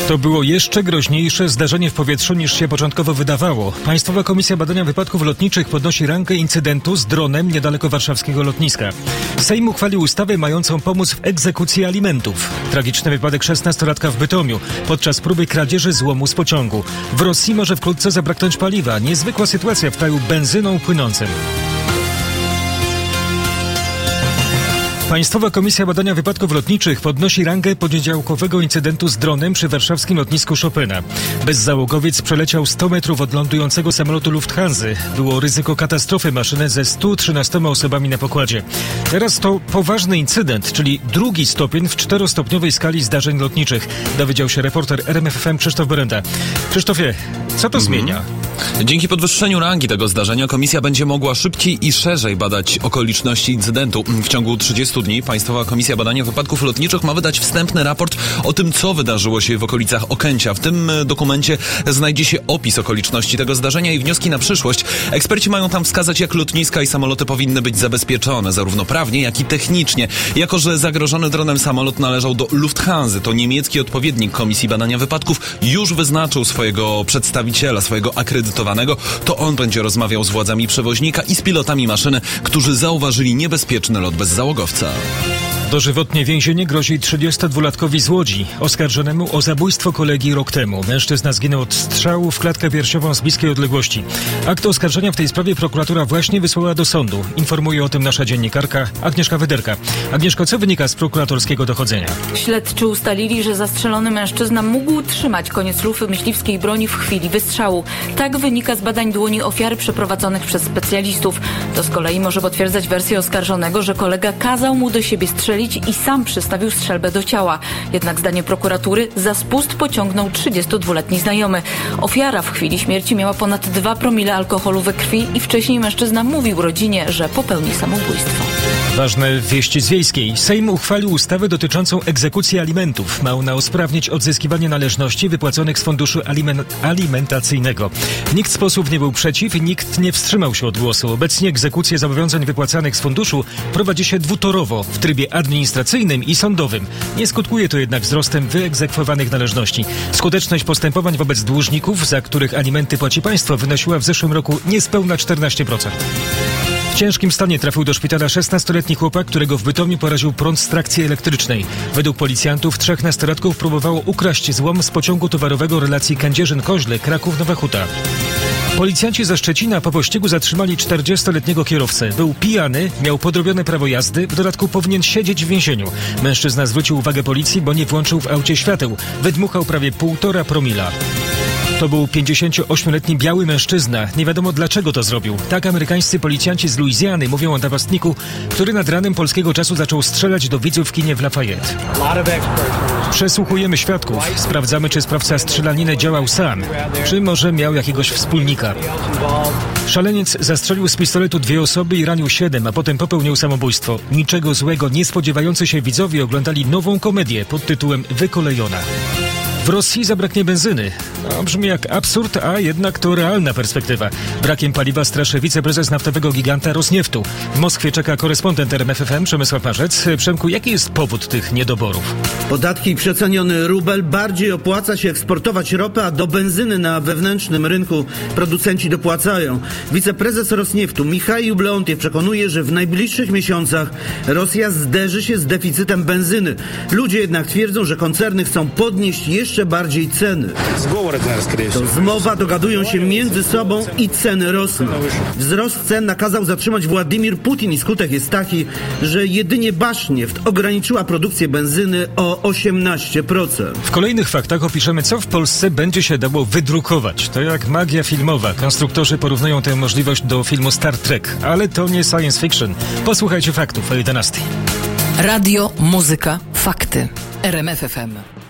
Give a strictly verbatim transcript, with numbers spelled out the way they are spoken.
To było jeszcze groźniejsze zdarzenie w powietrzu niż się początkowo wydawało. Państwowa Komisja Badania Wypadków Lotniczych podnosi rangę incydentu z dronem niedaleko warszawskiego lotniska. Sejm uchwalił ustawę mającą pomóc w egzekucji alimentów. Tragiczny wypadek szesnastolatka w Bytomiu podczas próby kradzieży złomu z pociągu. W Rosji może wkrótce zabraknąć paliwa. Niezwykła sytuacja w kraju benzyną płynącym. Państwowa Komisja Badania Wypadków Lotniczych podnosi rangę poniedziałkowego incydentu z dronem przy warszawskim lotnisku Chopina. Bezzałogowiec przeleciał sto metrów od lądującego samolotu Lufthansa. Było ryzyko katastrofy maszyny ze stu trzynastoma osobami na pokładzie. Teraz to poważny incydent, czyli drugi stopień w czterostopniowej skali zdarzeń lotniczych. Dowiedział się reporter R M F F M Krzysztof Berenda. Krzysztofie, co to mhm. zmienia? Dzięki podwyższeniu rangi tego zdarzenia komisja będzie mogła szybciej i szerzej badać okoliczności incydentu. W ciągu trzydziestu dni Państwowa Komisja Badania Wypadków Lotniczych ma wydać wstępny raport o tym, co wydarzyło się w okolicach Okęcia. W tym dokumencie znajdzie się opis okoliczności tego zdarzenia i wnioski na przyszłość. Eksperci mają tam wskazać, jak lotniska i samoloty powinny być zabezpieczone, zarówno prawnie, jak i technicznie. Jako że zagrożony dronem samolot należał do Lufthansa, to niemiecki odpowiednik Komisji Badania Wypadków już wyznaczył swojego przedstawiciela, swojego akredytowanego. To on będzie rozmawiał z władzami przewoźnika i z pilotami maszyny, którzy zauważyli niebezpieczny lot bezzałogowca. Dożywotnie więzienie grozi trzydziestodwulatkowi z Łodzi, oskarżonemu o zabójstwo kolegi rok temu. Mężczyzna zginął od strzału w klatkę piersiową z bliskiej odległości. Akt oskarżenia w tej sprawie prokuratura właśnie wysłała do sądu. Informuje o tym nasza dziennikarka Agnieszka Wyderka. Agnieszko, co wynika z prokuratorskiego dochodzenia? Śledczy ustalili, że zastrzelony mężczyzna mógł trzymać koniec lufy myśliwskiej broni w chwili wystrzału. Tak wynika z badań dłoni ofiary przeprowadzonych przez specjalistów. To z kolei może potwierdzać wersję oskarżonego, że kolega kazał mu do siebie strzelić i sam przystawił strzelbę do ciała. Jednak zdaniem prokuratury za spust pociągnął trzydziestodwuletni znajomy. Ofiara w chwili śmierci miała ponad dwa promile alkoholu we krwi i wcześniej mężczyzna mówił rodzinie, że popełni samobójstwo. Ważne wieści z wiejskiej. Sejm uchwalił ustawę dotyczącą egzekucji alimentów. Ma ona usprawnić odzyskiwanie należności wypłaconych z funduszu alimen- alimentacyjnego. Nikt z posłów nie był przeciw i nikt nie wstrzymał się od głosu. Obecnie egzekucje zobowiązań wypłacanych z funduszu prowadzi się dwutorowo w trybie administracyjnym i sądowym. Nie skutkuje to jednak wzrostem wyegzekwowanych należności. Skuteczność postępowań wobec dłużników, za których alimenty płaci państwo, wynosiła w zeszłym roku niespełna czternaście procent. W ciężkim stanie trafił do szpitala szesnastoletni chłopak, którego w Bytomiu poraził prąd z trakcji elektrycznej. Według policjantów trzech nastolatków próbowało ukraść złom z pociągu towarowego relacji Kędzierzyn-Koźle, Kraków-Nowa Huta. Policjanci ze Szczecina po pościgu zatrzymali czterdziestoletniego kierowcę. Był pijany, miał podrobione prawo jazdy, w dodatku powinien siedzieć w więzieniu. Mężczyzna zwrócił uwagę policji, bo nie włączył w aucie świateł. Wydmuchał prawie półtora promila. To był pięćdziesięcioośmioletni biały mężczyzna. Nie wiadomo dlaczego to zrobił. Tak amerykańscy policjanci z Luizjany mówią o napastniku, który nad ranem polskiego czasu zaczął strzelać do widzów w kinie w Lafayette. Przesłuchujemy świadków. Sprawdzamy, czy sprawca strzelaniny działał sam, czy może miał jakiegoś wspólnika. Szaleniec zastrzelił z pistoletu dwie osoby i ranił siedem, a potem popełnił samobójstwo. Niczego złego nie spodziewający się widzowie oglądali nową komedię pod tytułem Wykolejona. W Rosji zabraknie benzyny. No, brzmi jak absurd, a jednak to realna perspektywa. Brakiem paliwa straszy wiceprezes naftowego giganta Rosnieftu. W Moskwie czeka korespondent R M F F M Przemysław Marzec. Przemku, jaki jest powód tych niedoborów? Podatki i przeceniony rubel. Bardziej opłaca się eksportować ropę, a do benzyny na wewnętrznym rynku producenci dopłacają. Wiceprezes Rosnieftu Michał Leontiew przekonuje, że w najbliższych miesiącach Rosja zderzy się z deficytem benzyny. Ludzie jednak twierdzą, że koncerny chcą podnieść jeszcze bardziej ceny. To zmowa, dogadują się między sobą i ceny rosną. Wzrost cen nakazał zatrzymać Władimir Putin i skutek jest taki, że jedynie Basznieft ograniczyła produkcję benzyny o osiemnaście procent. W kolejnych faktach opiszemy, co w Polsce będzie się dało wydrukować. To jak magia filmowa. Konstruktorzy porównują tę możliwość do filmu Star Trek, ale to nie science fiction. Posłuchajcie faktów o jedenastej. Radio, muzyka, fakty. R M F F M.